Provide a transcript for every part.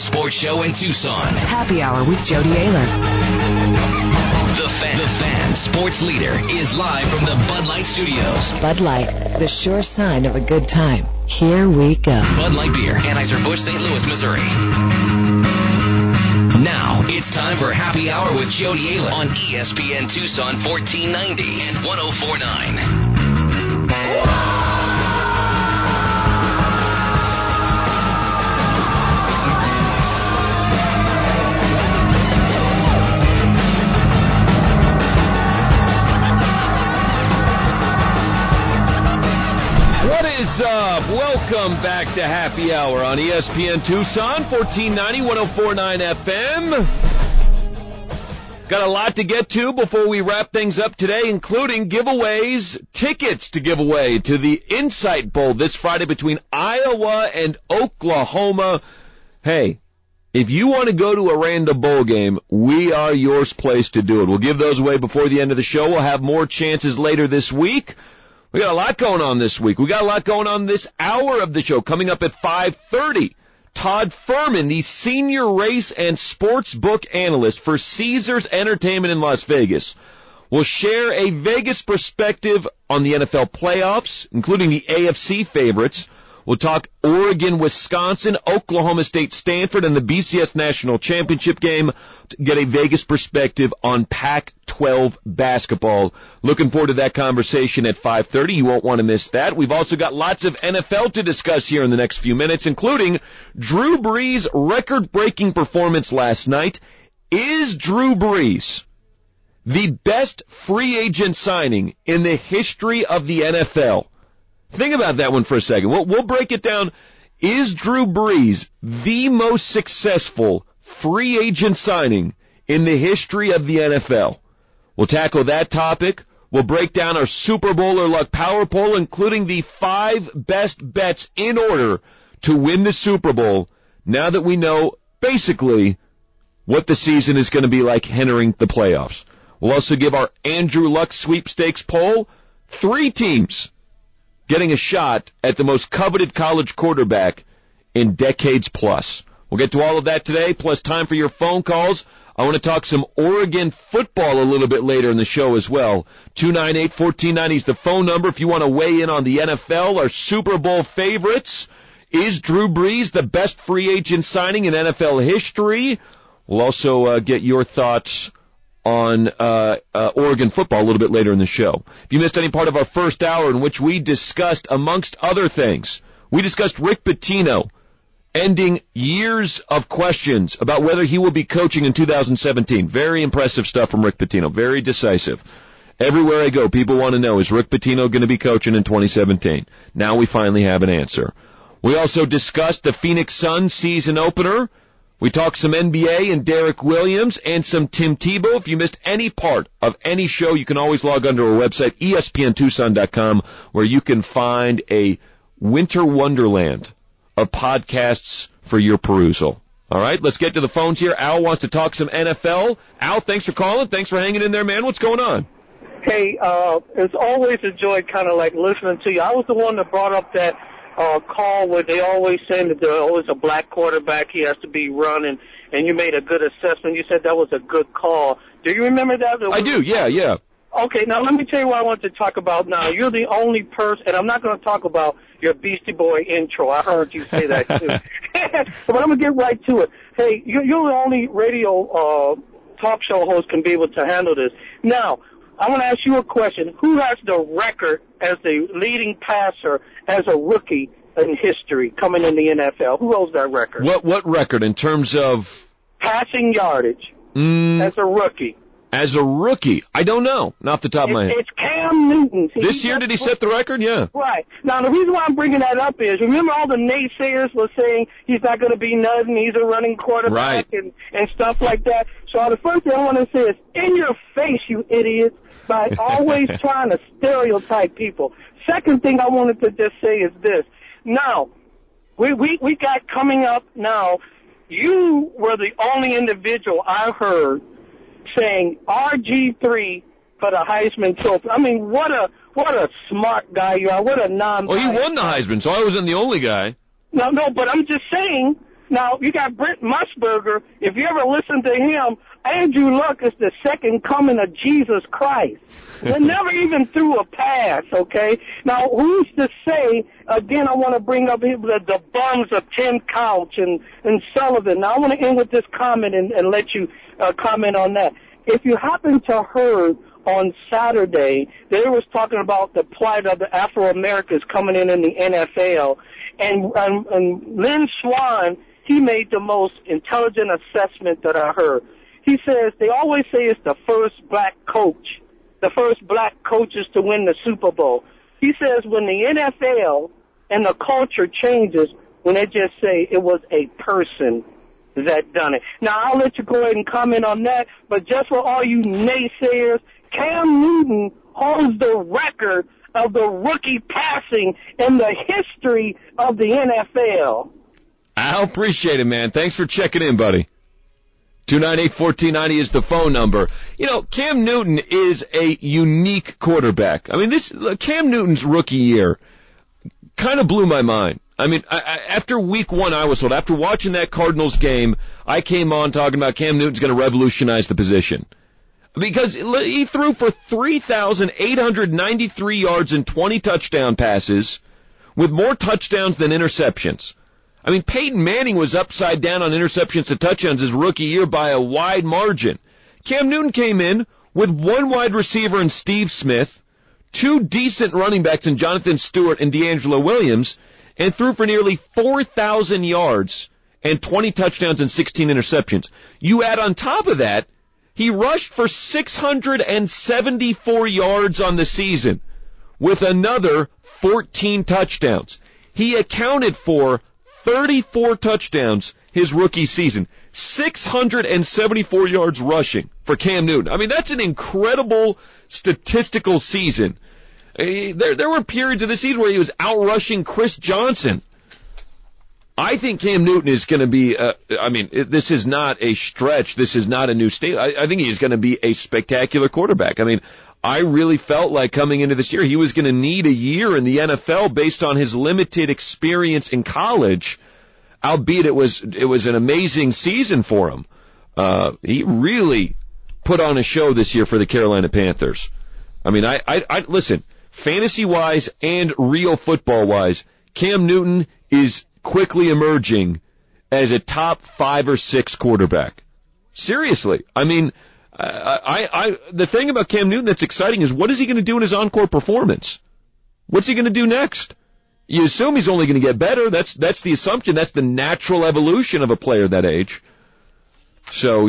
sports show in Tucson. Happy Hour with Jody Ayler. The Fan sports leader is live from the Bud Light Studios. Bud Light, the sure sign of a good time. Here we go. Bud Light Beer, Anheuser-Busch, St. Louis, Missouri. Now, it's time for Happy Hour with Jody Ayler on ESPN Tucson 1490 and 104.9. What is up? Welcome back to Happy Hour on ESPN Tucson, 1490, 104.9 FM. Got a lot to get to before we wrap things up today, including giveaways, tickets to give away to the Insight Bowl this Friday between Iowa and Oklahoma. Hey, if you want to go to a random bowl game, we are your place to do it. We'll give those away before the end of the show. We'll have more chances later this week. We got a lot going on this week. We got a lot going on this hour of the show. Coming up at 5:30, Todd Furman, the senior race and sports book analyst for Caesars Entertainment in Las Vegas, will share a Vegas perspective on the NFL playoffs, including the AFC favorites. We'll talk Oregon, Wisconsin, Oklahoma State, Stanford, and the BCS National Championship game to get a Vegas perspective on Pac-12 basketball. Looking forward to that conversation at 5:30. You won't want to miss that. We've also got lots of NFL to discuss here in the next few minutes, including Drew Brees' record-breaking performance last night. Is Drew Brees the best free agent signing in the history of the NFL? Think about that one for a second. We'll break it down. Is Drew Brees the most successful free agent signing in the history of the NFL? We'll tackle that topic. We'll break down our Super Bowl or Luck Power Poll, including the 5 best bets in order to win the Super Bowl, now that we know basically what the season is going to be like entering the playoffs. We'll also give our Andrew Luck sweepstakes poll. 3 teams getting a shot at the most coveted college quarterback in decades plus. We'll get to all of that today, plus time for your phone calls. I want to talk some Oregon football a little bit later in the show as well. 298-1490 is the phone number if you want to weigh in on the NFL, our Super Bowl favorites. Is Drew Brees the best free agent signing in NFL history? We'll also get your thoughts on Oregon football a little bit later in the show. If you missed any part of our first hour in which we discussed, amongst other things, we discussed Rick Pitino ending years of questions about whether he will be coaching in 2017. Very impressive stuff from Rick Pitino. Very decisive. Everywhere I go, people want to know, is Rick Pitino going to be coaching in 2017? Now we finally have an answer. We also discussed the Phoenix Suns season opener. We talked some NBA and Derek Williams and some Tim Tebow. If you missed any part of any show, you can always log on to our website, ESPNTucson.com, where you can find a winter wonderland of podcasts for your perusal. All right, let's get to the phones here. Al wants to talk some NFL. Al, thanks for calling. Thanks for hanging in there, man. What's going on? Hey, it's always a joy kind of like listening to you. I was the one that brought up that call where they always say that there's always a black quarterback, he has to be running, and you made a good assessment. You said that was a good call. Do you remember that? I do, yeah. Okay, now let me tell you what I want to talk about now. You're the only person, and I'm not going to talk about your Beastie Boy intro. I heard you say that too. But I'm going to get right to it. Hey, you're the only radio talk show host can be able to handle this. Now, I want to ask you a question. Who has the record as the leading passer as a rookie in history coming in the NFL? Who holds that record? What record in terms of passing yardage as a rookie? As a rookie, I don't know. Not off the top of my head. It's Cam Newton. This year, did he set the record? Yeah. Right. Now, the reason why I'm bringing that up is, remember all the naysayers were saying he's not going to be nothing, he's a running quarterback, right, and stuff like that. So the first thing I want to say is, in your face, you idiots, by always trying to stereotype people. Second thing I wanted to just say is this. Now, we got coming up now, you were the only individual I heard saying RG3 for the Heisman Trophy. I mean, what a smart guy you are. What a non. Well, he won the Heisman, so I wasn't the only guy. No, but I'm just saying, Now, you got Brent Musburger. If you ever listen to him, Andrew Luck is the second coming of Jesus Christ. They never even threw a pass, okay? Now, who's to say, again, I want to bring up the bums of Tim Couch and Sullivan. Now, I want to end with this comment and let you comment on that. If you happen to heard on Saturday, they was talking about the plight of the Afro-Americans coming in the NFL, and Lynn Swann, he made the most intelligent assessment that I heard. He says, they always say it's the first black coaches to win the Super Bowl. He says when the NFL and the culture changes, when they just say it was a person that done it. Now, I'll let you go ahead and comment on that, but just for all you naysayers, Cam Newton holds the record of the rookie passing in the history of the NFL. I appreciate it, man. Thanks for checking in, buddy. 298-1490 is the phone number. You know, Cam Newton is a unique quarterback. I mean, Cam Newton's rookie year kind of blew my mind. I mean, after week one, I was told, after watching that Cardinals game, I came on talking about Cam Newton's going to revolutionize the position. Because he threw for 3,893 yards and 20 touchdown passes with more touchdowns than interceptions. I mean, Peyton Manning was upside down on interceptions to touchdowns his rookie year by a wide margin. Cam Newton came in with one wide receiver in Steve Smith, two decent running backs in Jonathan Stewart and D'Angelo Williams, and threw for nearly 4,000 yards and 20 touchdowns and 16 interceptions. You add on top of that, he rushed for 674 yards on the season with another 14 touchdowns. He accounted for 34 touchdowns his rookie season. 674 yards rushing for Cam Newton. I mean, that's an incredible statistical season. There were periods of the season where he was out-rushing Chris Johnson. I think Cam Newton is going to be, this is not a stretch. This is not a new state. I think he's going to be a spectacular quarterback. I mean, I really felt like coming into this year he was going to need a year in the NFL based on his limited experience in college, albeit it was an amazing season for him. He really put on a show this year for the Carolina Panthers. I mean, I listen, fantasy-wise and real football-wise, Cam Newton is quickly emerging as a top 5 or 6 quarterback. Seriously. I mean, the thing about Cam Newton that's exciting is what is he going to do in his encore performance? What's he going to do next? You assume he's only going to get better. That's the assumption. That's the natural evolution of a player that age. So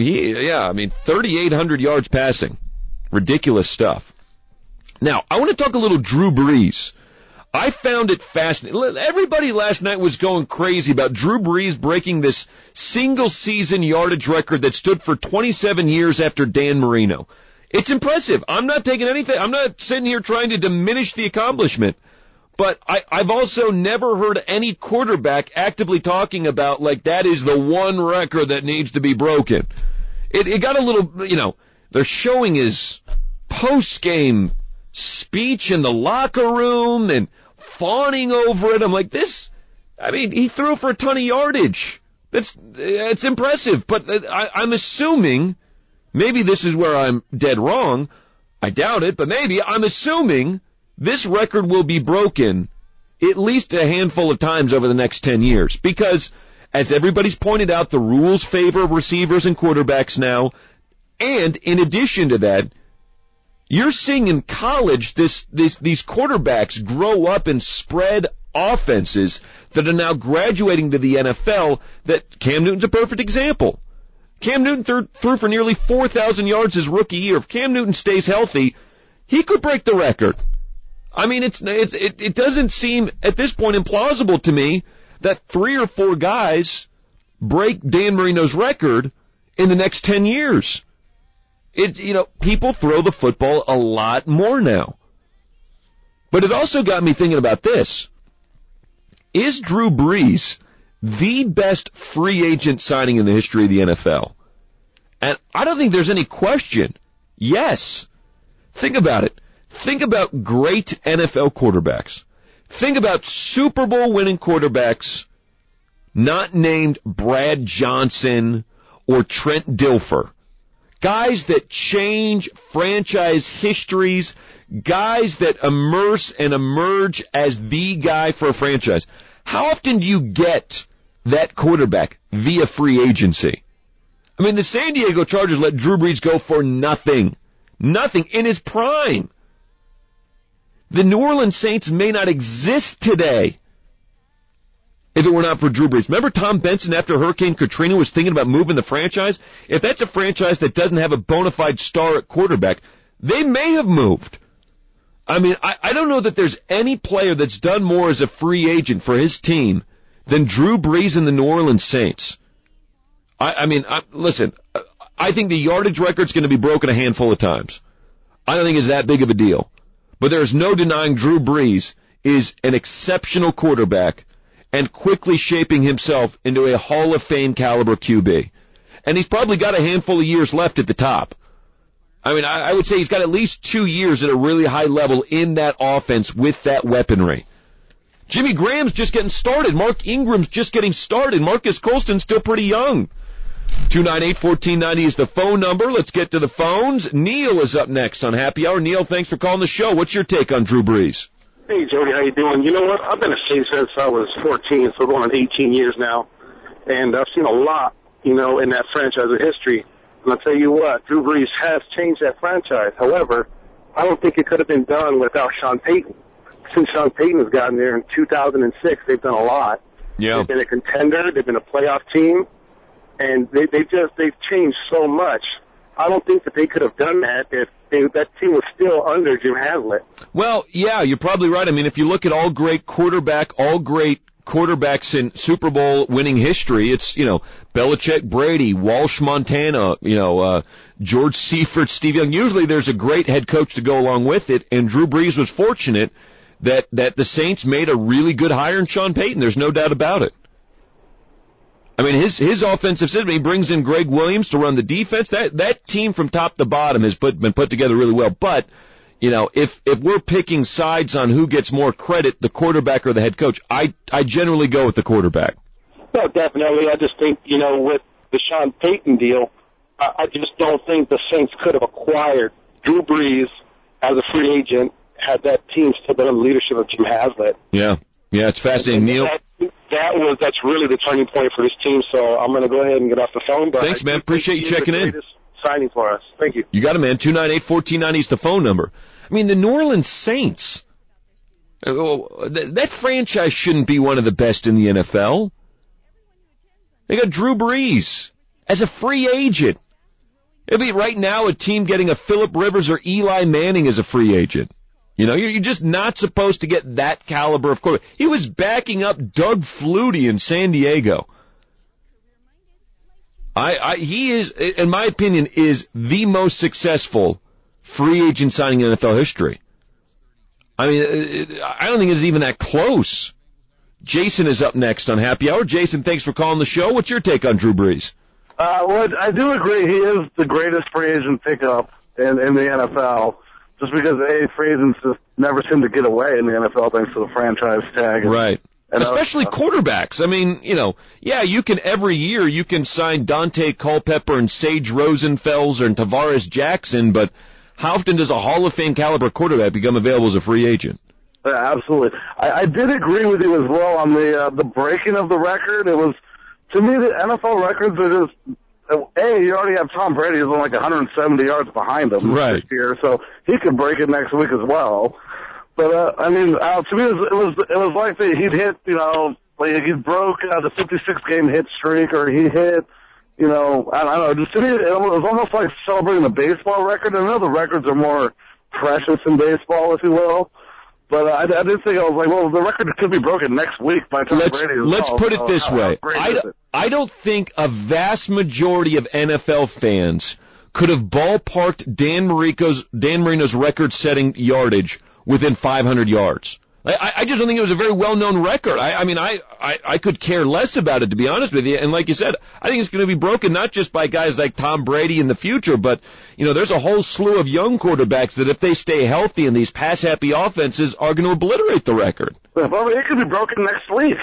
3,800 yards passing. Ridiculous stuff. Now, I want to talk a little Drew Brees. I found it fascinating. Everybody last night was going crazy about Drew Brees breaking this single-season yardage record that stood for 27 years after Dan Marino. It's impressive. I'm not taking anything. I'm not sitting here trying to diminish the accomplishment. But I've also never heard any quarterback actively talking about, like, that is the one record that needs to be broken. It got a little, they're showing his post-game speech in the locker room and fawning over it. I'm like, he threw for a ton of yardage. It's impressive, but I'm assuming, maybe this is where I'm dead wrong. I doubt it, but maybe I'm assuming this record will be broken at least a handful of times over the next 10 years. Because, as everybody's pointed out, the rules favor receivers and quarterbacks now. And in addition to that, you're seeing in college these quarterbacks grow up in spread offenses that are now graduating to the NFL. That Cam Newton's a perfect example. Cam Newton threw for nearly 4,000 yards his rookie year. If Cam Newton stays healthy, he could break the record. I mean, it doesn't seem at this point implausible to me that 3 or 4 guys break Dan Marino's record in the next 10 years. People throw the football a lot more now. But it also got me thinking about this. Is Drew Brees the best free agent signing in the history of the NFL? And I don't think there's any question. Yes. Think about it. Think about great NFL quarterbacks. Think about Super Bowl winning quarterbacks not named Brad Johnson or Trent Dilfer. Guys that change franchise histories, guys that immerse and emerge as the guy for a franchise. How often do you get that quarterback via free agency? I mean, the San Diego Chargers let Drew Brees go for nothing. Nothing in his prime. The New Orleans Saints may not exist today if it were not for Drew Brees. Remember Tom Benson after Hurricane Katrina was thinking about moving the franchise? If that's a franchise that doesn't have a bona fide star at quarterback, they may have moved. I mean, I don't know that there's any player that's done more as a free agent for his team than Drew Brees and the New Orleans Saints. Listen, I think the yardage record's going to be broken a handful of times. I don't think it's that big of a deal. But there's no denying Drew Brees is an exceptional quarterback and quickly shaping himself into a Hall of Fame caliber QB. And he's probably got a handful of years left at the top. I mean, I would say he's got at least 2 years at a really high level in that offense with that weaponry. Jimmy Graham's just getting started. Mark Ingram's just getting started. Marcus Colston's still pretty young. 298-1490 is the phone number. Let's get to the phones. Neil is up next on Happy Hour. Neil, thanks for calling the show. What's your take on Drew Brees? Hey, Jody, how you doing? You know what? I've been a Saints since I was 14, so going on 18 years now. And I've seen a lot, in that franchise of history. And I'll tell you what, Drew Brees has changed that franchise. However, I don't think it could have been done without Sean Payton. Since Sean Payton has gotten there in 2006, they've done a lot. Yeah. They've been a contender. They've been a playoff team. And they've changed so much. I don't think that they could have done that if that team was still under Jim Haslett. Well, yeah, you're probably right. I mean, if you look at all great quarterbacks in Super Bowl winning history, it's, Belichick, Brady, Walsh, Montana, George Seifert, Steve Young. Usually there's a great head coach to go along with it, and Drew Brees was fortunate that the Saints made a really good hire in Sean Payton. There's no doubt about it. I mean, his offensive system, he brings in Greg Williams to run the defense. That team from top to bottom has been put together really well. But, if we're picking sides on who gets more credit, the quarterback or the head coach, I generally go with the quarterback. No, definitely. I just think, with the Sean Payton deal, I just don't think the Saints could have acquired Drew Brees as a free agent had that team still been under the leadership of Jim Haslett. Yeah, it's fascinating, Neil. That's really the turning point for this team, so I'm going to go ahead and get off the phone. But thanks, man. Appreciate you checking in. Signing for us. Thank you. You got it, man. 298-1490 is the phone number. I mean, the New Orleans Saints, that franchise shouldn't be one of the best in the NFL. They got Drew Brees as a free agent. It'd be right now a team getting a Phillip Rivers or Eli Manning as a free agent. You're just not supposed to get that caliber of quarterback. He was backing up Doug Flutie in San Diego. He is, in my opinion, is the most successful free agent signing in NFL history. I mean, I don't think it's even that close. Jason is up next on Happy Hour. Jason, thanks for calling the show. What's your take on Drew Brees? Well, I do agree he is the greatest free agent pickup in the NFL. Just because free agents just never seem to get away in the NFL thanks to the franchise tag. Right. Especially quarterbacks. I mean, you can every year you can sign Dante Culpepper and Sage Rosenfels and Tavares Jackson, but how often does a Hall of Fame caliber quarterback become available as a free agent? Yeah, absolutely. I did agree with you as well on the breaking of the record. It was, to me, the NFL records are just, you already have Tom Brady who's on like 170 yards behind him this year, so he could break it next week as well. But to me, it was like he'd hit, like he broke the 56-game hit streak, or he hit, I don't know. Just to me, it was almost like celebrating a baseball record. I know the records are more precious in baseball, if you will. But I did think, I was like, well, the record could be broken next week by Tom Brady. Let's put it this way. I don't think a vast majority of NFL fans could have ballparked Dan Marino's record-setting yardage within 500 yards. I just don't think it was a very well-known record. I could care less about it, to be honest with you. And like you said, I think it's going to be broken not just by guys like Tom Brady in the future, but, there's a whole slew of young quarterbacks that if they stay healthy in these pass-happy offenses are going to obliterate the record. Well, it could be broken next week.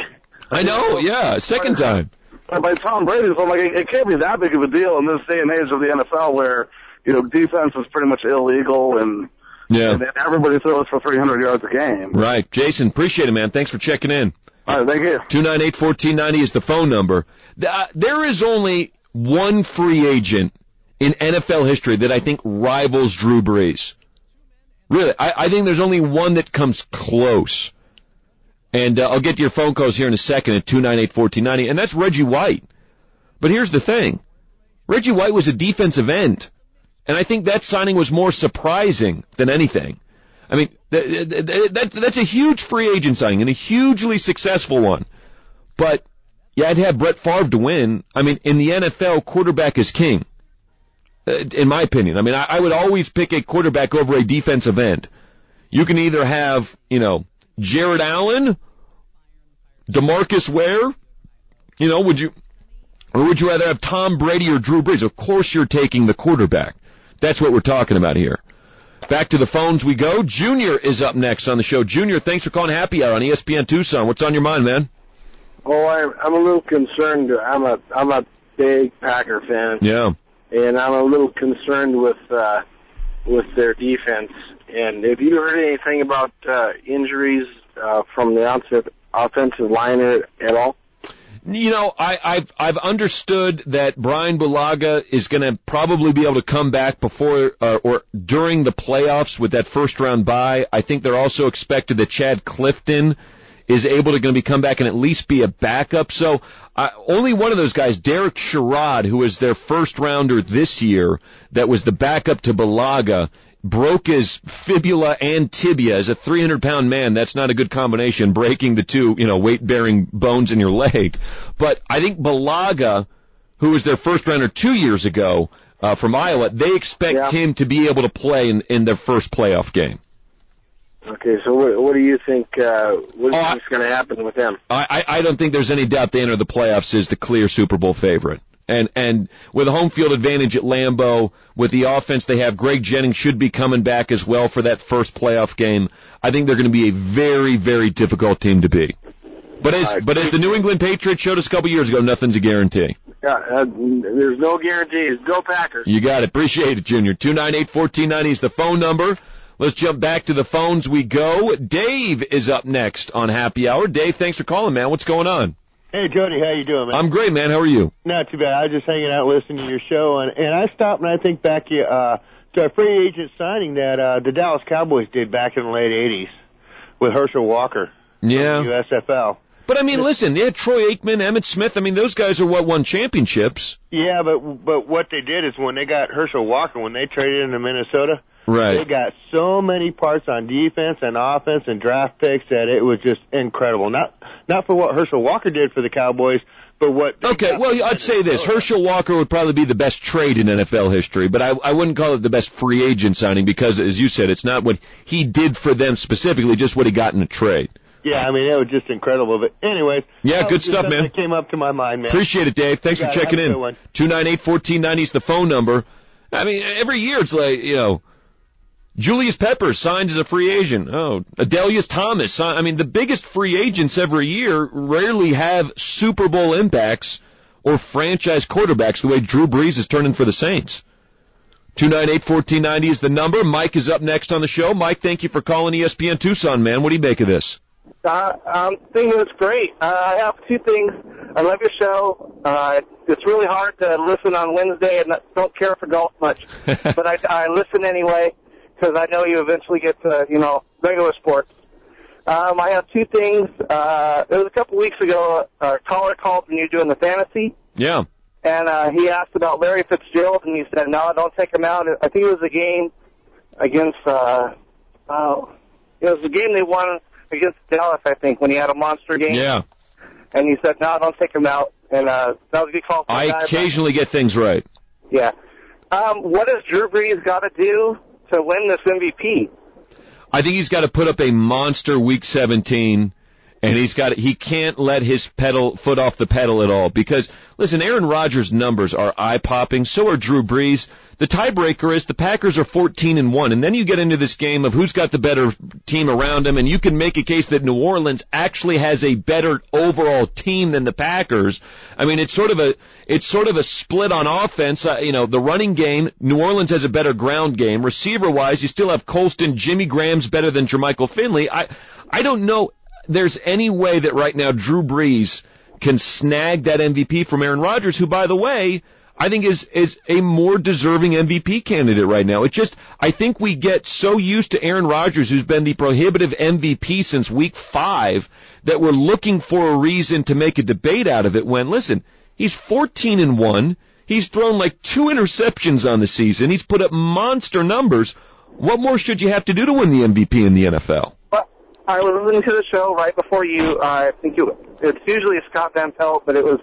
I know, yeah, second time. By Tom Brady, so I'm like, it can't be that big of a deal in this day and age of the NFL where, defense is pretty much illegal and everybody throws for 300 yards a game. Right. Jason, appreciate it, man. Thanks for checking in. All right, thank you. 298-1490 is the phone number. There is only one free agent in NFL history that I think rivals Drew Brees. Really, I think there's only one that comes close. And I'll get to your phone calls here in a second at 298-1490, and that's Reggie White. But here's the thing. Reggie White was a defensive end, and I think that signing was more surprising than anything. I mean, that's a huge free agent signing and a hugely successful one. But, I'd have Brett Favre to win. I mean, in the NFL, quarterback is king, in my opinion. I mean, I would always pick a quarterback over a defensive end. You can either have, Jared Allen, DeMarcus Ware, would you rather have Tom Brady or Drew Brees? Of course you're taking the quarterback. That's what we're talking about here. Back to the phones we go. Junior is up next on the show. Junior, thanks for calling Happy Hour on ESPN Tucson. What's on your mind, man? Oh, I'm a little concerned. I'm a big Packer fan. Yeah. And I'm a little concerned with their defense. And have you heard anything about injuries from the offensive line at all? I've understood that Brian Bulaga is going to probably be able to come back before or during the playoffs with that first round bye. I think they're also expected that Chad Clifton is able to come back and at least be a backup. So only one of those guys, Derek Sherrod, who was their first rounder this year, that was the backup to Bulaga, broke his fibula and tibia. As a 300-pound man, that's not a good combination, breaking the two, weight-bearing bones in your leg. But I think Bulaga, who was their first rounder 2 years ago from Iowa, they expect him to be able to play in their first playoff game. Okay, so what do you think? What's going to happen with them? I don't think there's any doubt they enter the playoffs as the clear Super Bowl favorite. And with a home field advantage at Lambeau, with the offense they have, Greg Jennings should be coming back as well for that first playoff game. I think they're going to be a very, very difficult team to beat. But as the New England Patriots showed us a couple years ago, nothing's a guarantee. Yeah, there's no guarantees. Go Packers. You got it. Appreciate it, Junior. 298-1490 is the phone number. Let's jump back to the phones we go. Dave is up next on Happy Hour. Dave, thanks for calling, man. What's going on? Hey, Jody, how you doing, man? I'm great, man. How are you? Not too bad. I was just hanging out listening to your show, and I stopped and I think back to a free agent signing that the Dallas Cowboys did back in the late 80s with Herschel Walker from the USFL. But, I mean, listen, they had Troy Aikman, Emmitt Smith. I mean, those guys are won championships. Yeah, but what they did is when they got Herschel Walker, when they traded into Minnesota, right, they got so many parts on defense and offense and draft picks that it was just incredible. Not for what Herschel Walker did for the Cowboys, but what... Okay, well, I'd say this. Herschel Walker would probably be the best trade in NFL history, but I wouldn't call it the best free agent signing because, as you said, it's not what he did for them specifically, just what he got in a trade. Yeah, I mean, it was just incredible. But anyways, yeah, good stuff, man. That came up to my mind, man. Appreciate it, Dave. Thanks for checking in. 298-1490 is the phone number. I mean, every year it's like, Julius Peppers signed as a free agent. Oh, Adelius Thomas signed. I mean, the biggest free agents every year rarely have Super Bowl impacts or franchise quarterbacks the way Drew Brees is turning for the Saints. 298-1490 is the number. Mike is up next on the show. Mike, thank you for calling ESPN Tucson, man. What do you make of this? I'm thinking it's great. I have two things. I love your show. It's really hard to listen on Wednesday and don't care for golf much. But I listen anyway because I know you eventually get to, regular sports. I have two things. It was a couple weeks ago, a caller called when you were doing the fantasy. Yeah. And he asked about Larry Fitzgerald, and he said, no, don't take him out. I think it was a game against, it was the game they won against Dallas, I think, when he had a monster game. Yeah. And he said, no, don't take him out. And that was a good call. I occasionally get things right. Yeah. What does Drew Brees got to do to win this MVP? I think he's got to put up a monster Week 17 And he can't let his foot off the pedal at all because, listen, Aaron Rodgers' numbers are eye-popping. So are Drew Brees. The tiebreaker is the Packers are 14-1. And then you get into this game of who's got the better team around him. And you can make a case that New Orleans actually has a better overall team than the Packers. I mean, it's sort of a split on offense. The running game, New Orleans has a better ground game. Receiver-wise, you still have Colston. Jimmy Graham's better than Jermichael Finley. I don't know there's any way that right now Drew Brees can snag that MVP from Aaron Rodgers, who, by the way, I think is a more deserving MVP candidate right now. I think we get so used to Aaron Rodgers, who's been the prohibitive MVP since week 5, that we're looking for a reason to make a debate out of it when, listen, he's 14-1. He's thrown like 2 interceptions on the season. He's put up monster numbers. What more should you have to do to win the MVP in the NFL? I was listening to the show right before you. I think it's usually Scott Van Pelt, but it was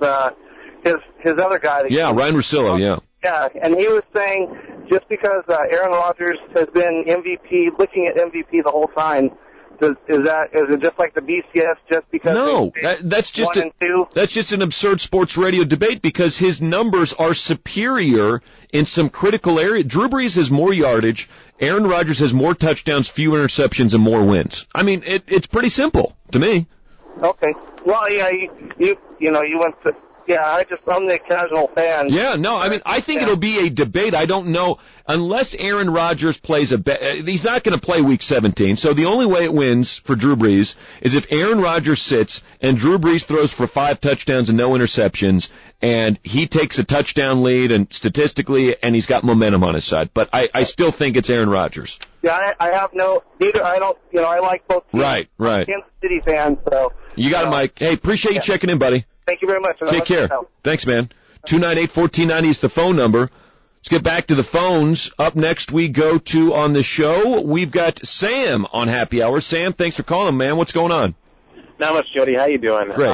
his other guy. Ryan Russillo, yeah. Yeah, and he was saying just because Aaron Rodgers has been MVP, looking at MVP the whole time, is it just like the BCS just because? No, that's just an absurd sports radio debate because his numbers are superior in some critical area. Drew Brees has more yardage. Aaron Rodgers has more touchdowns, fewer interceptions, and more wins. I mean, it's pretty simple to me. Okay. Well, yeah, you went to. Yeah, I'm the casual fan. Yeah, no, I mean, I think it'll be a debate. I don't know. Unless Aaron Rodgers plays he's not going to play Week 17. So the only way it wins for Drew Brees is if Aaron Rodgers sits and Drew Brees throws for 5 touchdowns and no interceptions, and he takes a touchdown lead and statistically, and he's got momentum on his side. But I still think it's Aaron Rodgers. Yeah, I have neither. I don't. I like both teams. Right. I'm a Kansas City fan, so. You got it, Mike. Hey, appreciate you checking in, buddy. Thank you very much. Take care. Thanks, man. 298-1490 is the phone number. Let's get back to the phones. Up next, we go to on the show. We've got Sam on Happy Hour. Sam, thanks for calling, man. What's going on? Not much, Jody. How you doing? Great.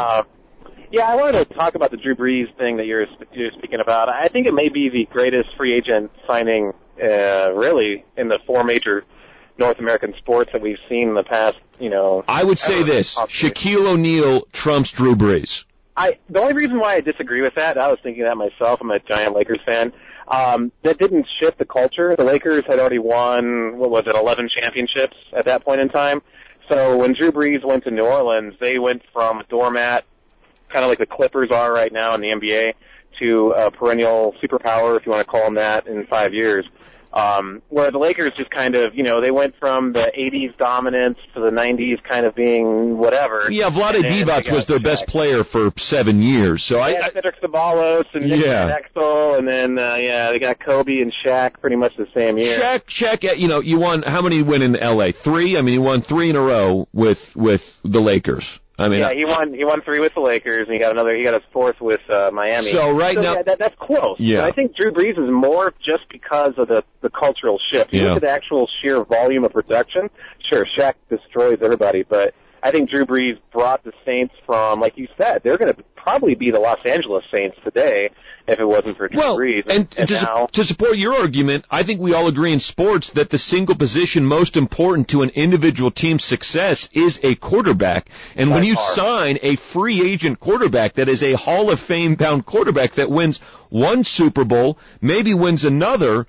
I wanted to talk about the Drew Brees thing that you're speaking about. I think it may be the greatest free agent signing, really, in the 4 major North American sports that we've seen in the past, I would say this. Shaquille O'Neal trumps Drew Brees. The only reason why I disagree with that, I was thinking that myself. I'm a giant Lakers fan. That didn't shift the culture. The Lakers had already won, 11 championships at that point in time. So when Drew Brees went to New Orleans, they went from a doormat, kind of like the Clippers are right now in the NBA, to a perennial superpower, if you want to call them that, in 5 years. Where the Lakers just kind of, they went from the 80s dominance to the 90s kind of being whatever. Yeah, Vlade Divac was their best player for 7 years. So Cedric Ceballos and Nick Axel, and then, they got Kobe and Shaq pretty much the same year. Shaq, you won, how many win in L.A.? 3? I mean, he won 3 in a row with the Lakers. I mean, he won 3 with the Lakers, and he got his 4th with Miami. So now, that's close. Yeah, but I think Drew Brees is more just because of the cultural shift. You look at the actual sheer volume of production. Sure, Shaq destroys everybody, but I think Drew Brees brought the Saints from, like you said, they're going to probably be the Los Angeles Saints today if it wasn't for Drew Brees. And to support your argument, I think we all agree in sports that the single position most important to an individual team's success is a quarterback. And when you sign a free agent quarterback that is a Hall of Fame bound quarterback that wins 1 Super Bowl, maybe wins another,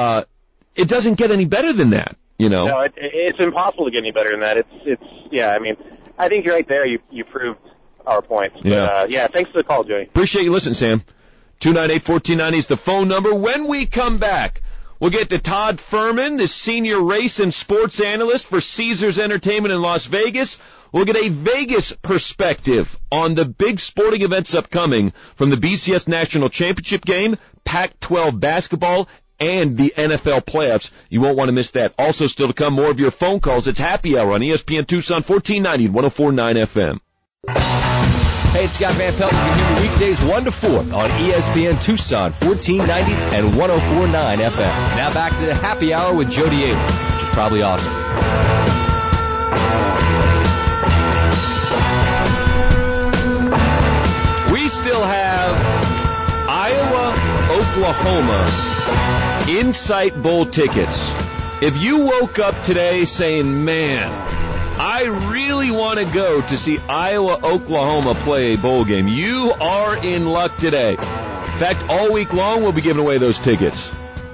it doesn't get any better than that. No, it's impossible to get any better than that. I think you're right there. You proved our points. But, thanks for the call, Joey. Appreciate you listening, Sam. 298-1490 is the phone number. When we come back, we'll get to Todd Furman, the senior race and sports analyst for Caesars Entertainment in Las Vegas. We'll get a Vegas perspective on the big sporting events upcoming from the BCS National Championship game, Pac-12 basketball, and the NFL playoffs. You won't want to miss that. Also still to come, more of your phone calls. It's Happy Hour on ESPN Tucson, 1490 and 104.9 FM. Hey, it's Scott Van Pelt. You can hear me weekdays 1 to 4 on ESPN Tucson, 1490 and 104.9 FM. Now back to Happy Hour with Jody Abrams, which is probably awesome. We still have Iowa, Oklahoma Insight Bowl tickets. If you woke up today saying, man, I really want to go to see Iowa-Oklahoma play a bowl game. You are in luck today. In fact, all week long, we'll be giving away those tickets.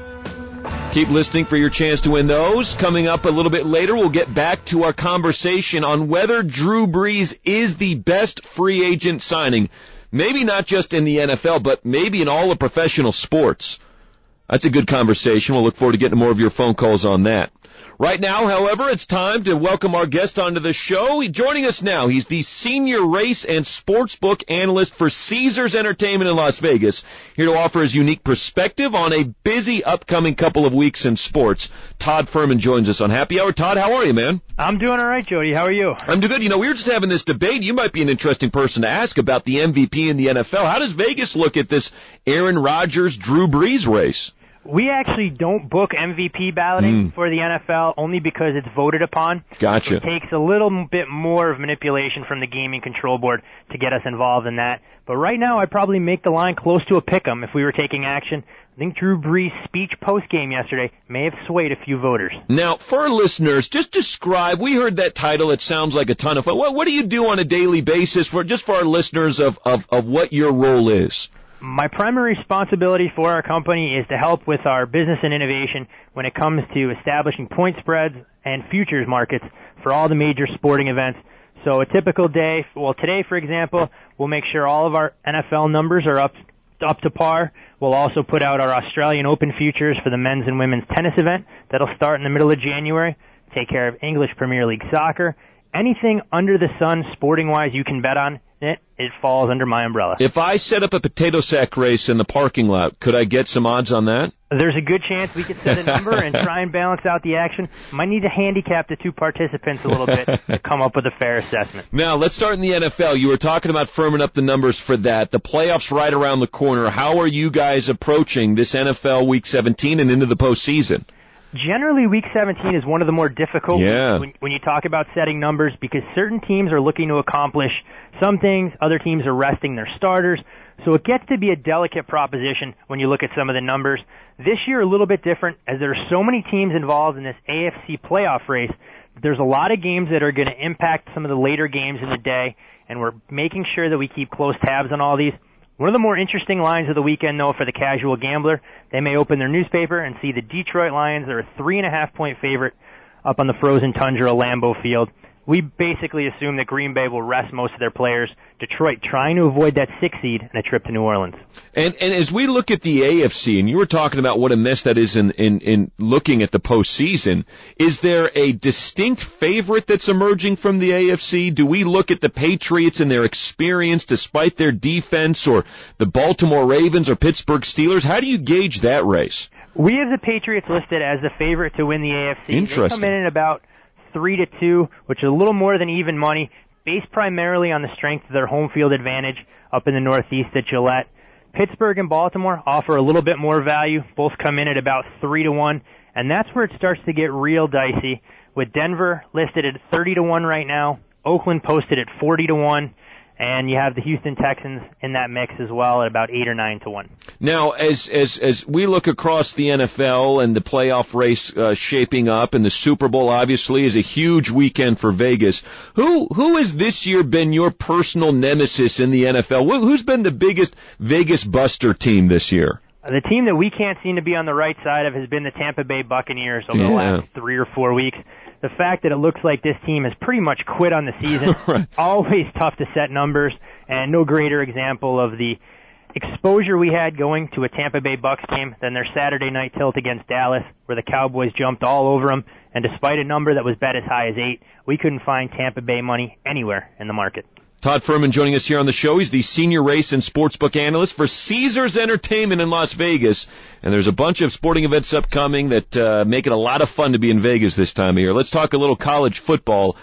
Keep listening for your chance to win those. Coming up a little bit later, we'll get back to our conversation on whether Drew Brees is the best free agent signing. Maybe not just in the NFL, but maybe in all of professional sports. That's a good conversation. We'll look forward to getting more of your phone calls on that. Right now, however, it's time to welcome our guest onto the show. Joining us now, he's the senior race and sportsbook analyst for Caesars Entertainment in Las Vegas, here to offer his unique perspective on a busy upcoming couple of weeks in sports. Todd Fuhrman joins us on Happy Hour. Todd, how are you, man? I'm doing all right, Jody. How are you? I'm doing good. You know, we were just having this debate. You might be an interesting person to ask about the MVP in the NFL. How does Vegas look at this Aaron Rodgers, Drew Brees race? We actually don't book MVP balloting for the NFL only because it's voted upon. Gotcha. So it takes a little bit more of manipulation from the Gaming Control Board to get us involved in that. But right now, I'd probably make the line close to a pick-em if we were taking action. I think Drew Brees' speech post-game yesterday may have swayed a few voters. Now, for our listeners, just describe, we heard that title, it sounds like a ton of fun. What do you do on a daily basis for our listeners of what your role is? My primary responsibility for our company is to help with our business and innovation when it comes to establishing point spreads and futures markets for all the major sporting events. So a typical day, today, for example, we'll make sure all of our NFL numbers are up to par. We'll also put out our Australian Open futures for the men's and women's tennis event. That'll start in the middle of January. Take care of English Premier League soccer. Anything under the sun, sporting-wise, you can bet on it falls under my umbrella. If I set up a potato sack race in the parking lot, could I get some odds on that? There's a good chance we could set a number and try and balance out the action. Might need to handicap the two participants a little bit to come up with a fair assessment. Now, let's start in the NFL. You were talking about firming up the numbers for that. The playoffs right around the corner. How are you guys approaching this NFL Week 17 and into the postseason? Generally, Week 17 is one of the more difficult when you talk about setting numbers because certain teams are looking to accomplish some things, other teams are resting their starters, so it gets to be a delicate proposition when you look at some of the numbers. This year, a little bit different, as there are so many teams involved in this AFC playoff race. There's a lot of games that are going to impact some of the later games in the day, and we're making sure that we keep close tabs on all these. One of the more interesting lines of the weekend, though, for the casual gambler, they may open their newspaper and see the Detroit Lions are a 3.5-point favorite up on the frozen tundra of Lambeau Field. We basically assume that Green Bay will rest most of their players. Detroit trying to avoid that 6th seed and a trip to New Orleans. And as we look at the AFC, and you were talking about what a mess that is in looking at the postseason, is there a distinct favorite that's emerging from the AFC? Do we look at the Patriots and their experience despite their defense, or the Baltimore Ravens or Pittsburgh Steelers? How do you gauge that race? We have the Patriots listed as the favorite to win the AFC. Interesting. They come in at about 3-2, which is a little more than even money, based primarily on the strength of their home field advantage up in the Northeast at Gillette. Pittsburgh and Baltimore offer a little bit more value. Both come in at about 3-1, and that's where it starts to get real dicey, with Denver listed at 30-1 right now, Oakland posted at 40-1, and you have the Houston Texans in that mix as well at about 8 or 9-1. Now, as we look across the NFL and the playoff race shaping up, and the Super Bowl obviously is a huge weekend for Vegas, who has this year been your personal nemesis in the NFL? Who's been the biggest Vegas buster team this year? The team that we can't seem to be on the right side of has been the Tampa Bay Buccaneers over the last 3 or 4 weeks. The fact that it looks like this team has pretty much quit on the season, right. Always tough to set numbers, and no greater example of the exposure we had going to a Tampa Bay Bucs game than their Saturday night tilt against Dallas, where the Cowboys jumped all over them, and despite a number that was bet as high as 8, we couldn't find Tampa Bay money anywhere in the market. Todd Fuhrman joining us here on the show. He's the senior race and sportsbook analyst for Caesars Entertainment in Las Vegas. And there's a bunch of sporting events upcoming that make it a lot of fun to be in Vegas this time of year. Let's talk a little college football.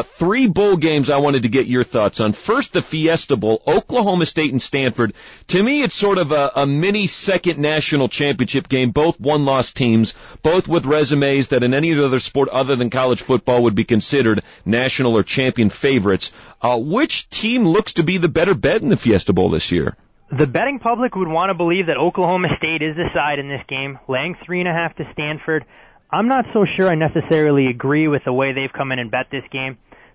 3 bowl games I wanted to get your thoughts on. First, the Fiesta Bowl, Oklahoma State and Stanford. To me, it's sort of a mini second national championship game, both one-loss teams, both with resumes that in any other sport other than college football would be considered national or champion favorites. Which team looks to be the better bet in the Fiesta Bowl this year? The betting public would want to believe that Oklahoma State is the side in this game, laying 3.5 to Stanford. I'm not so sure I necessarily agree with the way they've come in and bet this game.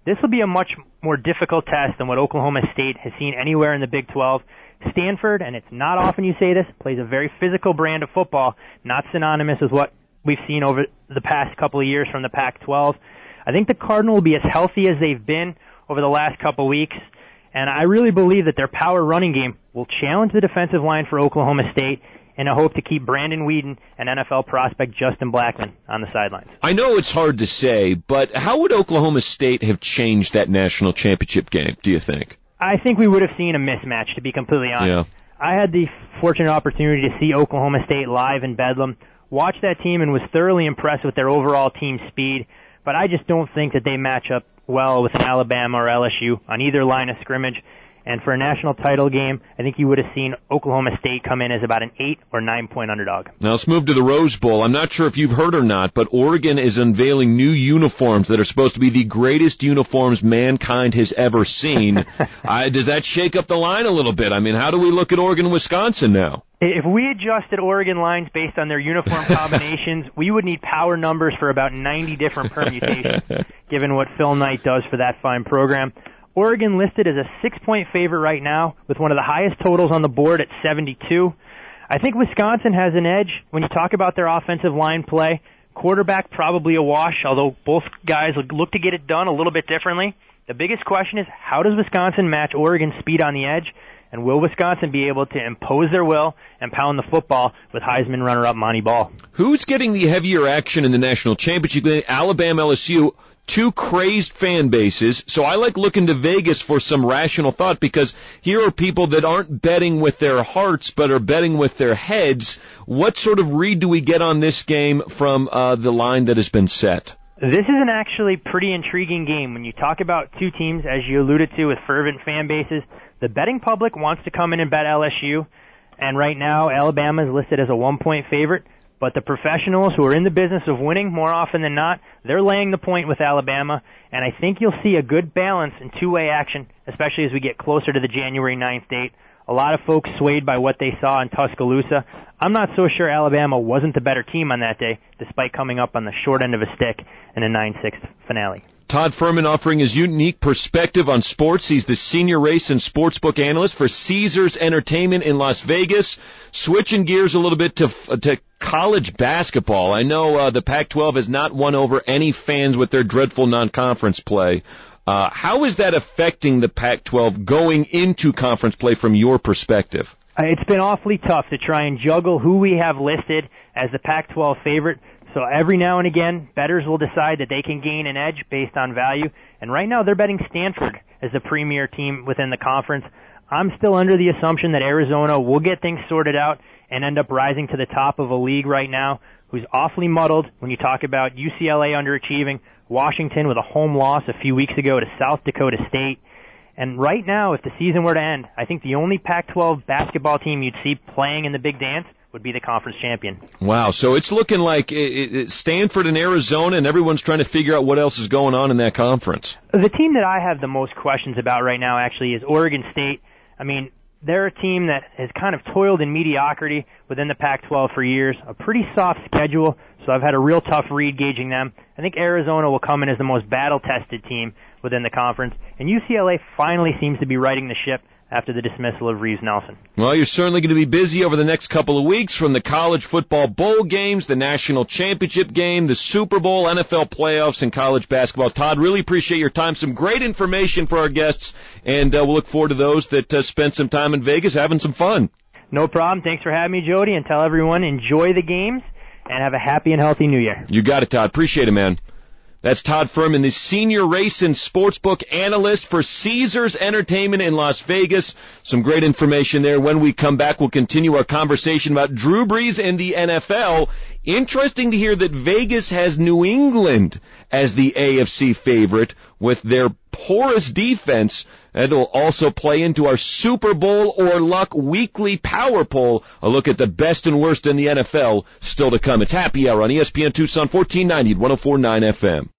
This will be a much more difficult test than what Oklahoma State has seen anywhere in the Big 12. Stanford, and it's not often you say this, plays a very physical brand of football, not synonymous with what we've seen over the past couple of years from the Pac-12. I think the Cardinals will be as healthy as they've been over the last couple of weeks, and I really believe that their power running game will challenge the defensive line for Oklahoma State, and I hope to keep Brandon Weeden and NFL prospect Justin Blackmon on the sidelines. I know it's hard to say, but how would Oklahoma State have changed that national championship game, do you think? I think we would have seen a mismatch, to be completely honest. Yeah. I had the fortunate opportunity to see Oklahoma State live in Bedlam, watch that team, and was thoroughly impressed with their overall team speed, but I just don't think that they match up well with Alabama or LSU on either line of scrimmage. And for a national title game, I think you would have seen Oklahoma State come in as about an 8 or 9 point underdog. Now let's move to the Rose Bowl. I'm not sure if you've heard or not, but Oregon is unveiling new uniforms that are supposed to be the greatest uniforms mankind has ever seen. Does that shake up the line a little bit? I mean, how do we look at Oregon and Wisconsin now? If we adjusted Oregon lines based on their uniform combinations, we would need power numbers for about 90 different permutations, given what Phil Knight does for that fine program. Oregon listed as a 6-point favorite right now, with one of the highest totals on the board at 72. I think Wisconsin has an edge when you talk about their offensive line play. Quarterback probably a wash, although both guys look to get it done a little bit differently. The biggest question is, how does Wisconsin match Oregon's speed on the edge? And will Wisconsin be able to impose their will and pound the football with Heisman runner-up Monty Ball? Who's getting the heavier action in the national championship game? Alabama, LSU, two crazed fan bases. So I like looking to Vegas for some rational thought, because here are people that aren't betting with their hearts but are betting with their heads. What sort of read do we get on this game from the line that has been set? This is an actually pretty intriguing game. When you talk about two teams, as you alluded to, with fervent fan bases, the betting public wants to come in and bet LSU, and right now Alabama is listed as a 1-point favorite, but the professionals who are in the business of winning more often than not, they're laying the point with Alabama, and I think you'll see a good balance in two-way action, especially as we get closer to the January 9th date. A lot of folks swayed by what they saw in Tuscaloosa. I'm not so sure Alabama wasn't the better team on that day, despite coming up on the short end of a stick in a 9-6 finale. Todd Furman offering his unique perspective on sports. He's the senior race and sportsbook analyst for Caesars Entertainment in Las Vegas. Switching gears a little bit to college basketball. I know the Pac-12 has not won over any fans with their dreadful non-conference play. How is that affecting the Pac-12 going into conference play from your perspective? It's been awfully tough to try and juggle who we have listed as the Pac-12 favorite. So every now and again, bettors will decide that they can gain an edge based on value. And right now, they're betting Stanford as the premier team within the conference. I'm still under the assumption that Arizona will get things sorted out and end up rising to the top of a league right now who's awfully muddled when you talk about UCLA underachieving, Washington with a home loss a few weeks ago to South Dakota State. And right now, if the season were to end, I think the only Pac-12 basketball team you'd see playing in the big dance would be the conference champion. Wow, so it's looking like Stanford and Arizona, and everyone's trying to figure out what else is going on in that conference. The team that I have the most questions about right now actually is Oregon State. I mean, they're a team that has kind of toiled in mediocrity within the Pac-12 for years, a pretty soft schedule, so I've had a real tough read gauging them. I think Arizona will come in as the most battle-tested team within the conference, and UCLA finally seems to be righting the ship after the dismissal of Reeves Nelson. Well, you're certainly going to be busy over the next couple of weeks, from the college football bowl games, the national championship game, the Super Bowl, NFL playoffs, and college basketball. Todd, really appreciate your time. Some great information for our guests, and we'll look forward to those that spent some time in Vegas having some fun. No problem. Thanks for having me, Jody, and tell everyone enjoy the games and have a happy and healthy New Year. You got it, Todd. Appreciate it, man. That's Todd Furman, the senior race and sportsbook analyst for Caesars Entertainment in Las Vegas. Some great information there. When we come back, we'll continue our conversation about Drew Brees and the NFL. Interesting to hear that Vegas has New England as the AFC favorite with their porous defense. That'll also play into our Super Bowl or Luck weekly power poll. A look at the best and worst in the NFL still to come. It's Happy Hour on ESPN Tucson 1490 at 104.9 FM.